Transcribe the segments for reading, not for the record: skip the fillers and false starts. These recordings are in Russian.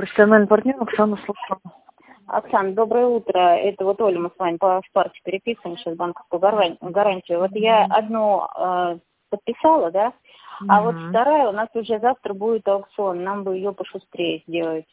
Профессиональный партнер Оксана слушаю. Оксана, доброе утро. Это вот Оля, мы с вами по Спарте переписываем сейчас банковскую гарантию. Вот я одну подписала, да, а вот вторая у нас уже завтра будет аукцион. Нам бы ее пошустрее сделать.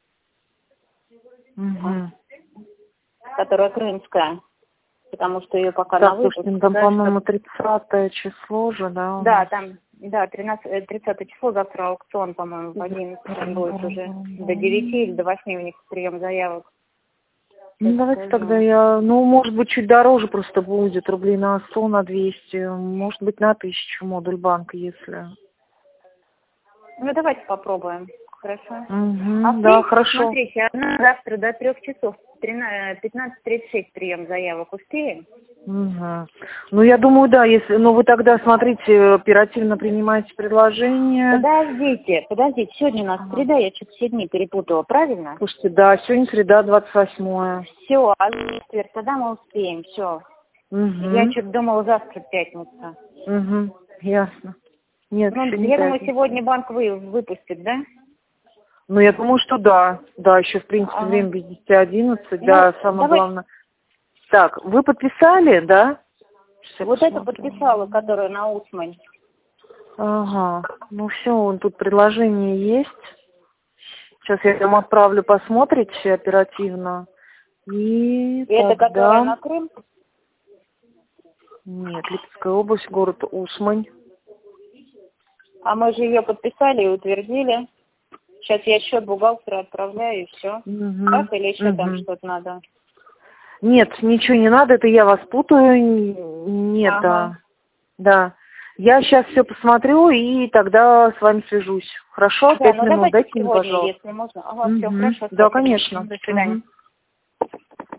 Которая крымская. Потому что ее пока на выпуск. Слушайте, там, по-моему, 30 число же, да? Да, там, да, 30 число, завтра аукцион, по-моему, в 11 будет уже. До 9 или до 8 у них прием заявок. Ну, давайте тогда может быть, чуть дороже просто будет, рублей на 100, на 200, может быть, на 1000 модуль банка, если... Ну, давайте попробуем. Хорошо. Да, хорошо. Смотрите, она завтра до 3 часов, 15:36 прием заявок. Успеем? Ну, я думаю, да, если... Ну, вы тогда, смотрите, оперативно принимаете предложение. Подождите, сегодня у нас среда, я что-то все дни перепутала, правильно? Слушайте, да, сегодня среда, 28-е. Все, а четверг, тогда мы успеем, все. Я что-то думала, завтра пятница. Ясно. Нет, ну, я думаю, сегодня банк выпустит, да? Ну, я думаю, что да. Да, еще, в принципе, время без 10:11, да, самое главное. Так, вы подписали, да? Вот это подписала, которая на Усмань. Ага, ну все, тут предложение есть. Сейчас я вам отправлю, посмотрите оперативно. И это тогда... которая на Крым? Нет, Липецкая область, город Усмань. А мы же ее подписали и утвердили. Сейчас я счет бухгалтера отправляю, и все. Так, или еще там что-то надо? Нет, ничего не надо, это я вас путаю. Нет, да. Я сейчас все посмотрю и тогда с вами свяжусь. Хорошо? 5 минут, дайте мне, пожалуйста. Если можно. Все, хорошо. Да, конечно. До свидания.